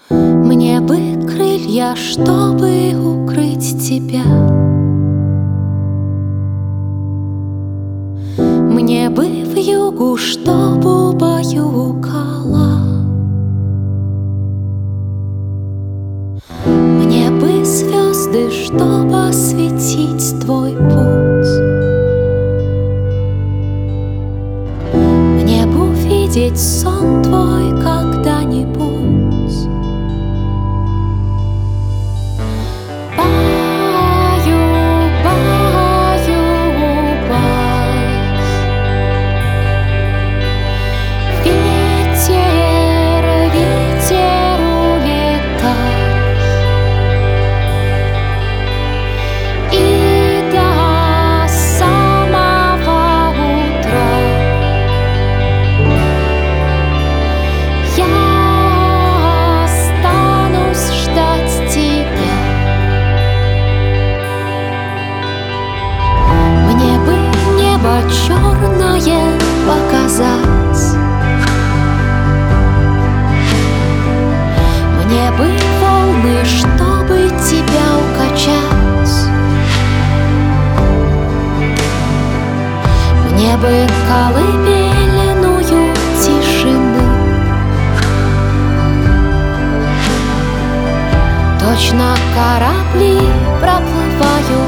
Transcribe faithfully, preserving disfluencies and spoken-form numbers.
Мне бы крылья, чтобы укрыть тебя. Мне бы вьюгу, чтобы убаюкала. Мне бы звезды, чтобы осветить твой путь. Мне бы увидеть сон твой когда-нибудь. Черное показать. Мне бы волны, чтобы тебя укачать. Мне бы колыбельную тишины. Точно корабли проплывают